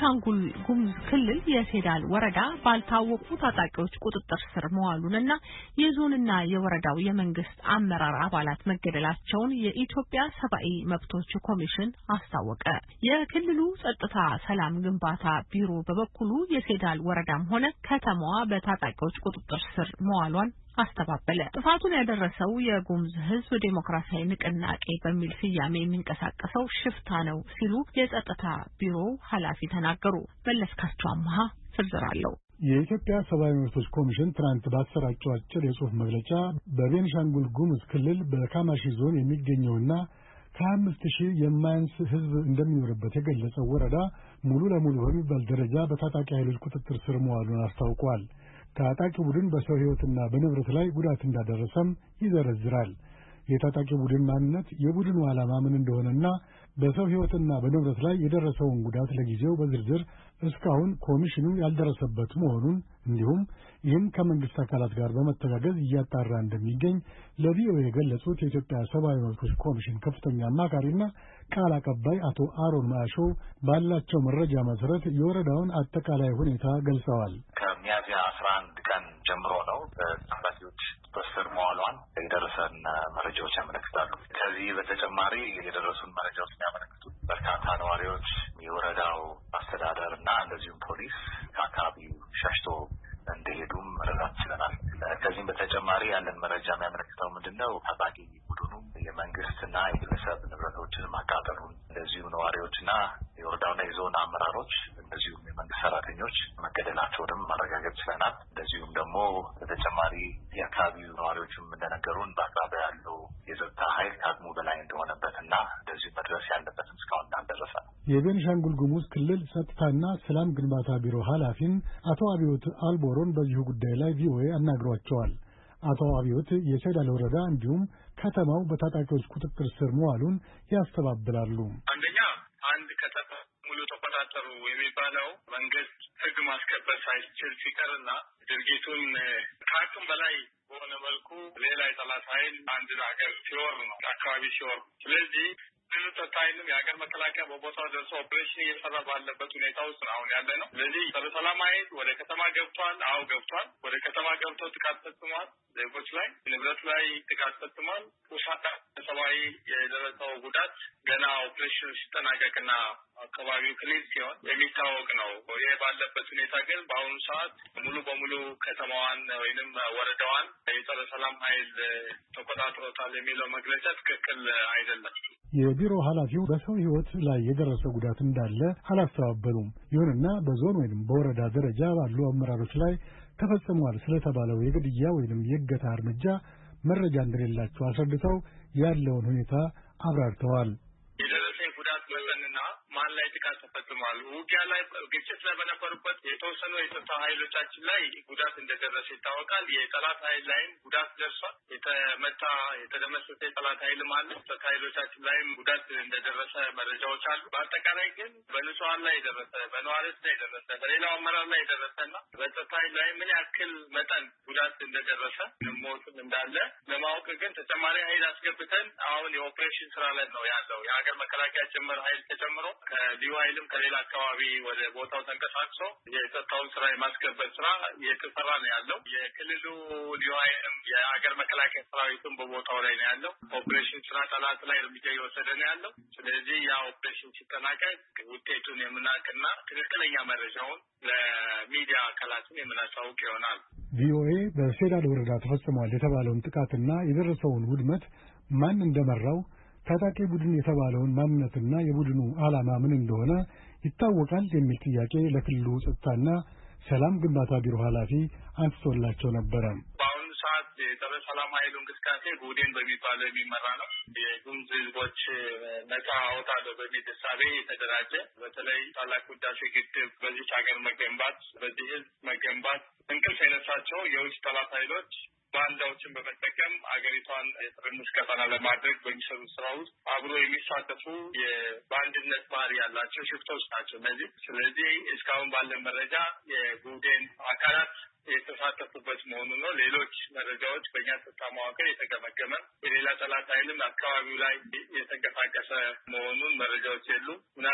በቤኒሻንጉል ጉሙዝ ክልል የሴዳል ወረዳ ባልታወቁ ታጣቂዎች ቁጥጥር ስር መዋሉንና የዞንና የወረዳው የመንግስት አመራር አባላት መገደላቸውን የኢትዮጵያ ሰብአዊ መብቶች ኮሚሽን አስታወቀ። የክልሉ ጸጥታ ሰላም ግንባታ ቢሮ በበኩሉ የሴዳል ወረዳም ሆነ ከተማዋ በታጣቂዎች ቁጥጥር ስር መዋሏን አስተባበለ። ጥፋቱን ያደረሰው የጉሙዝ ሕዝብ ዴሞክራሲያዊ ንቅናቄ በሚል ስያሜ የሚንቀሳቀሰው ሽፍታ ነው ሲሉ የጸጥታ ቢሮ ኃላፊ ተናገሩ። መለስካቸው አማሃ ዝርዝር አለው። የኢትዮጵያ ሰብአዊ መብቶች ኮሚሽን ትናንት ባሰራጨው አጭር የጽሑፍ መግለጫ በቤኒሻንጉል ጉሙዝ ክልል በካማሺ ዞን የሚገኘውና ከ5000 የማያንስ ሕዝብ እንደሚኖርበት የገለጸው ወረዳ ሙሉ ለሙሉ በሚባል ደረጃ በታጣቂ ኃይሎች ቁጥጥር ስር መዋሉን አስታውቋል። ታጣቂ ቡድን በሰው ሕይወትና በንብረት ላይ ጉዳት እንዳደረሰም ይዘረዝራል። የታጣቂ ቡድን ማንነት፣ የቡድኑ ዓላማ ምን እንደሆነና በሰው ሕይወትና በንብረት ላይ የደረሰውን ጉዳት ለጊዜው በዝርዝር እስካሁን ኮሚሽኑ ያልደረሰበት መሆኑን እንዲሁም ይህን ከመንግስት አካላት ጋር በመተጋገዝ እያጣራ እንደሚገኝ ለቪኦኤ የገለጹት የኢትዮጵያ ሰብአዊ መብቶች ኮሚሽን ከፍተኛ አማካሪና ቃል አቀባይ አቶ አሮን ማሾ ባላቸው መረጃ መሰረት የወረዳውን አጠቃላይ ሁኔታ ገልጸዋል። ከሚያዝያ 11 ቀን ጀምሮ ነው ታጣቂዎች በስር መዋሏን የደረሰን መረጃዎች ያመለክታሉ። ከዚህ በተጨማሪ የደረሱን መረጃዎች የሚያመለክቱት በርካታ ነዋሪዎች፣ የወረዳው አስተዳደር እና እንደዚሁም ፖሊስ ከአካባቢው ሸሽቶ እንደሄዱም መረዳት ችለናል። ከዚህም በተጨማሪ ያለን መረጃ የሚያመለክተው ምንድነው ታጣቂ ቡድኑ የመንግስትና የግለሰብ ንብረቶችን ማቃጠሉን፣ እንደዚሁ ነዋሪዎችና የወረዳውና የዞን አመራሮች እንደዚሁም የመንግስት ሰራተኞች መገደላቸውንም ማረጋገጥ ችለናል። እንደዚሁም ደግሞ በተጨማሪ የአካባቢው ነዋሪዎችም እንደነገሩን በአቅራቢያ ያለው የጸጥታ ኃይል ከአቅሙ በላይ እንደሆነበትና እንደዚሁ መድረስ ያለበትም እስካሁን እንዳልደረሰ። የቤኒሻንጉል ጉሙዝ ክልል ጸጥታና ሰላም ግንባታ ቢሮ ኃላፊን አቶ አብዮት አልቦሮን በዚሁ ጉዳይ ላይ ቪኦኤ አናግሯቸዋል። አቶ አብዮት የሴዳል ወረዳ እንዲሁም ከተማው በታጣቂዎች ቁጥጥር ስር መዋሉን ያስተባብላሉ። አንደኛ አንድ ከተማ ሙሉ ተቆጣጠሩ የሚባለው መንግስት ህግ ማስከበር ሳይችል ሲቀርና ድርጊቱን ከአቅም በላይ በሆነ መልኩ ሌላ የጠላት ኃይል አንድ ሀገር ሲወር ነው አካባቢ ሲወር። ስለዚህ ብዙ ተታይልም የሀገር መከላከያ በቦታው ደርሶ ኦፕሬሽን እየሰራ ባለበት ሁኔታ ውስጥ ነው አሁን ያለ ነው። ስለዚህ በሰላም ኃይል ወደ ከተማ ገብቷል። ገብቷል። ወደ ከተማ ገብቶ ጥቃት ፈጽሟል። ዜጎች ላይ ንብረት ላይ ጥቃት ፈጽሟል። ቁሳታ ሰብአዊ የደረሰው ጉዳት ገና ኦፕሬሽኑ ሲጠናቀቅና አካባቢው ክሊር ሲሆን የሚታወቅ ነው። ይሄ ባለበት ሁኔታ ግን በአሁኑ ሰዓት ሙሉ በሙሉ ከተማዋን ወይንም ወረዳዋን የጸረ ሰላም ኃይል ተቆጣጥሮታል የሚለው መግለጫ ትክክል አይደለም። የቢሮ ኃላፊው በሰው ሕይወት ላይ የደረሰ ጉዳት እንዳለ አላስተባበሉም። ይሁንና በዞን ወይንም በወረዳ ደረጃ ባሉ አመራሮች ላይ ተፈጽሟል ስለተባለው የግድያ ወይንም የእገታ እርምጃ መረጃ እንደሌላቸው አስረድተው ያለውን ሁኔታ አብራርተዋል። የደረሰ ጉዳት መጠንና ማን ላይ ጥቃት ተፈጽሟል፣ ውጊያ ላይ ግጭት ላይ በነበሩበት የተወሰኑ የጸጥታ ኃይሎቻችን ላይ ጉዳት እንደደረሰ ይታወቃል። የጠላት ኃይል ላይም ጉዳት ደርሷል። የተደመሰሰ የጠላት ኃይልም አለ። ጸጥታ ኃይሎቻችን ላይም ጉዳት እንደደረሰ መረጃዎች አሉ። በአጠቃላይ ግን በንጹሃን ላይ የደረሰ፣ በነዋሪዎች ላይ የደረሰ፣ በሌላው አመራር ላይ የደረሰና በጸጥታ ኃይል ላይ ምን ያክል መጠን ጉዳት እንደደረሰ ሞትም እንዳለ ለማወቅ ግን ተጨማሪ ኃይል አስገብተን አሁን የኦፕሬሽን ስራ ላይ ነው ያለው። የሀገር መከላከያ ጭምር ኃይል ተጨምሮ ከልዩ ኃይልም ከሌላ አካባቢ ወደ ቦታው ተንቀሳቅሶ የጸጥታውን ስራ የማስከበር ስራ እየተሰራ ነው ያለው። የክልሉ ልዩ ኃይልም የሀገር መከላከያ ሰራዊቱም በቦታው ላይ ነው ያለው። ኦፕሬሽን ስራ ጠላት ላይ እርምጃ እየወሰደ ነው ያለው። ስለዚህ ያ ኦፕሬሽን ሲጠናቀቅ ውጤቱን የምናውቅና ትክክለኛ መረጃውን ለሚዲያ አካላትን የምናሳውቅ ይሆናል። ቪኦኤ በሴዳል ወረዳ ተፈጽሟል የተባለውን ጥቃትና የደረሰውን ውድመት ማን እንደመራው፣ ታጣቂ ቡድን የተባለውን ማንነትና የቡድኑ ዓላማ ምን እንደሆነ ይታወቃል የሚል ጥያቄ ለክልሉ ጸጥታና ሰላም ግንባታ ቢሮ ኃላፊ አንስቶላቸው ነበረ። በአሁኑ ሰዓት የጸረ ሰላም ኃይሉ እንቅስቃሴ ጉዴን በሚባለው የሚመራ ነው። የጉሙዝ ህዝቦች ነጻ አወጣለሁ በሚል እሳቤ የተደራጀ በተለይ ታላቁ ህዳሴ ግድብ በዚች ሀገር መገንባት፣ በዚህ ህዝብ መገንባት እንቅልፍ የነሳቸው የውጭ ጠላት ኃይሎች ባንዳዎችን በመጠቀም አገሪቷን የትርምስ ቀጠና ለማድረግ በሚሰሩት ስራ ውስጥ አብሮ የሚሳተፉ የባንድነት ባህሪ ያላቸው ሽፍቶች ናቸው እነዚህ። ስለዚህ እስካሁን ባለን መረጃ የጉዴን አካላት የተሳተፉበት መሆኑ ነው። ሌሎች መረጃዎች በእኛ ጸጥታ መዋቅር የተገመገመ የሌላ ጠላት ኃይልም አካባቢው ላይ የተንቀሳቀሰ መሆኑን መረጃዎች የሉ። ምናልባት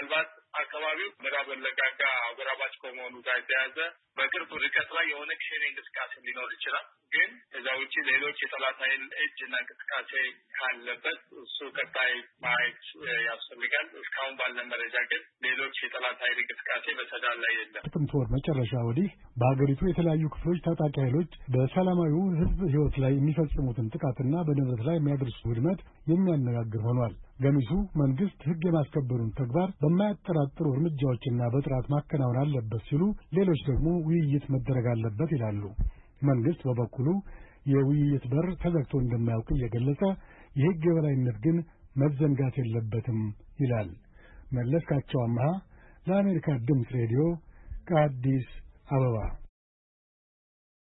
አካባቢው ምዕራብ ወለጋ አጎራባች ከመሆኑ ጋር የተያዘ በቅርብ ርቀት ላይ የሆነ ሸኔ እንቅስቃሴ ሊኖር ይችላል። ግን ከዛ ውጪ ሌሎች የጠላት ኃይል እጅና እንቅስቃሴ ካለበት እሱ ቀጣይ ማየት ያስፈልጋል። እስካሁን ባለን መረጃ ግን ሌሎች የጠላት ኃይል እንቅስቃሴ በሰዳል ላይ የለም። ጥቅምት ወር መጨረሻ ወዲህ በሀገሪቱ የተለያዩ ክፍሎች ታጣቂ ኃይሎች በሰላማዊው ሕዝብ ሕይወት ላይ የሚፈጽሙትን ጥቃትና በንብረት ላይ የሚያደርሱት ውድመት የሚያነጋግር ሆኗል። ገሚሱ መንግስት ሕግ የማስከበሩን ተግባር በማያጠራጥሩ እርምጃዎችና በጥራት ማከናወን አለበት ሲሉ፣ ሌሎች ደግሞ ውይይት መደረግ አለበት ይላሉ። መንግስት በበኩሉ የውይይት በር ተዘግቶ እንደማያውቅ እየገለጸ የሕግ የበላይነት ግን መዘንጋት የለበትም ይላል። መለስካቸው አምሃ ለአሜሪካ ድምፅ ሬዲዮ ከአዲስ አበባ